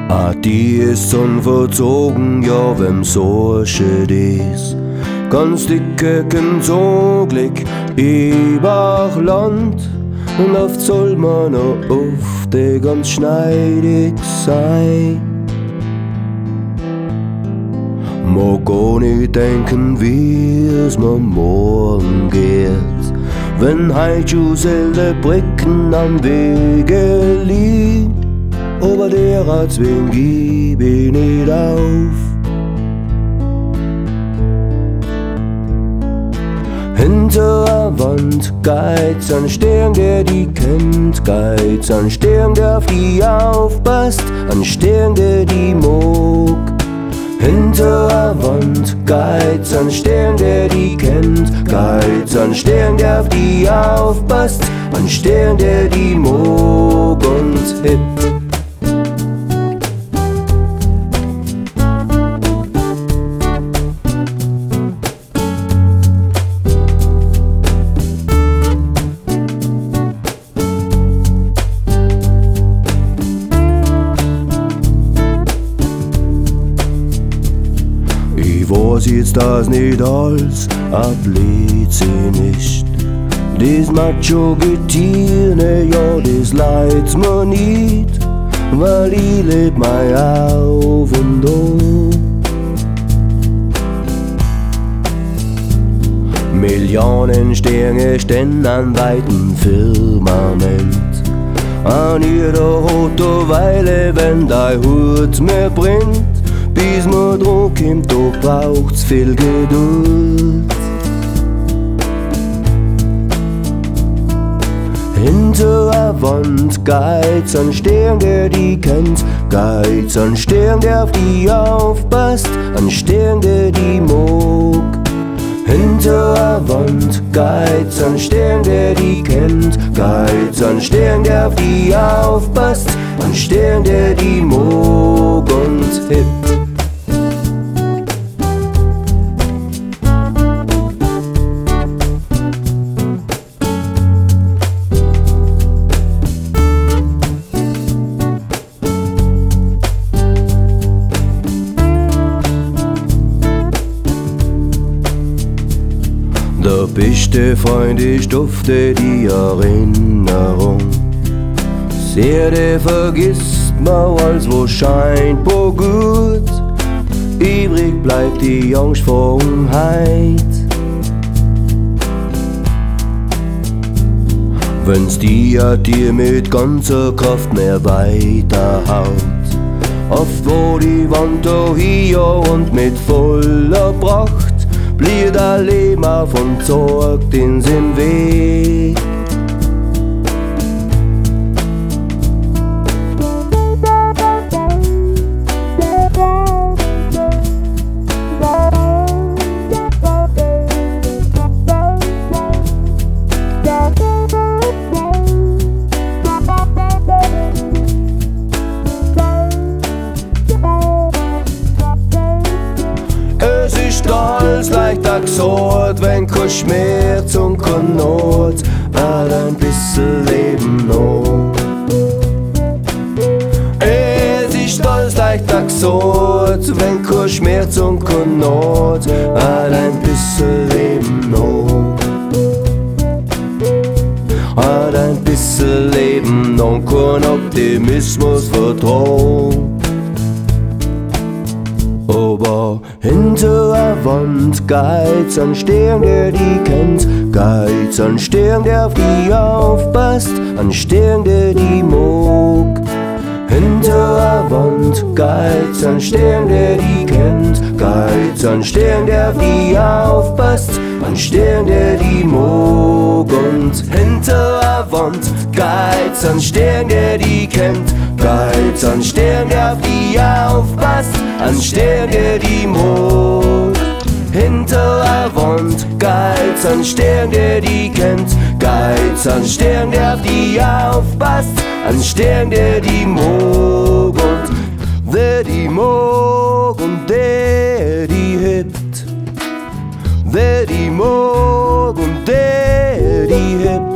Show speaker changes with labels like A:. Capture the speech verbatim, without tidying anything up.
A: Ah, die ist unverzogen, ja, wem solche des. Ganz dicke so Glück über Land. Und oft soll man auch oft ganz schneidig sein. Mag gar nicht denken, wie es mir morgen geht, wenn heut schon selbe Brücken am Wege liegen. Aber derer zwing gib ich nicht auf. Hinter der Wand geht's an Stern, der die kennt, geht's an Stern, der auf die aufpasst, an Stern, der die mag. Hinter der Wand geht's an Stern, der die kennt, geht's an Stern, der auf die aufpasst, an Stern, der die mag und hip. Ich weiß jetzt das nicht alles, a Blödsinn nicht. Das Macho-Getierne, ja, das leid's mir nicht, weil ich leb mein auf und ab. Millionen Sterne stehen an weitem Firmament. An jeder rote Weile, wenn dein Hut mir brennt, bis man dran kommt, da braucht's viel Geduld. Hinter der Wand geht's an Stern, der die kennt, geht's an Stern, der auf die aufpasst, an Stern, der die mag. Hinter der Wand geht's an Stern, der die kennt, geht's an Stern, der auf die aufpasst, an Stern, der die mag und hip. Der beste Freund ist oft die Erinnerung. Sehr, der vergisst man als wo scheinbar gut. Übrig bleibt die Angst vor Unheit. Wenn's dir dir mit ganzer Kraft mehr weiterhaut. Oft wo die Wand hier und mit voller Pracht blieb der Leben auf und zog den Sinn weg. Es ist alles leichter gesagt, wenn kein Schmerz und kein Not, aber ein bisschen Leben noch. Es ist alles leichter gesagt, wenn kein Schmerz und kein Not, aber ein bisschen Leben noch. Hat ein bisschen Leben noch und kein Optimismus vertrauen. Aber hinter der Wand geht's an Stern, der die kennt, geht's an Stern, der auf die aufpasst, an Stern, der die mag. Hinter der Wand geht's an Stern, der die kennt, geht's an Stern, der auf die aufpasst, an Stern, der die mag. Und hinter der Wand geht's an Stern, der die kennt, geht's an Stern, der auf die aufpasst, an Stern, der die mag. Hinter der Wand geht's an Stern, der die kennt, geht's an Stern, der auf die aufpasst, an Stern, der die mag. Und wer die mag und der die hebt, wer die mag und der die hebt.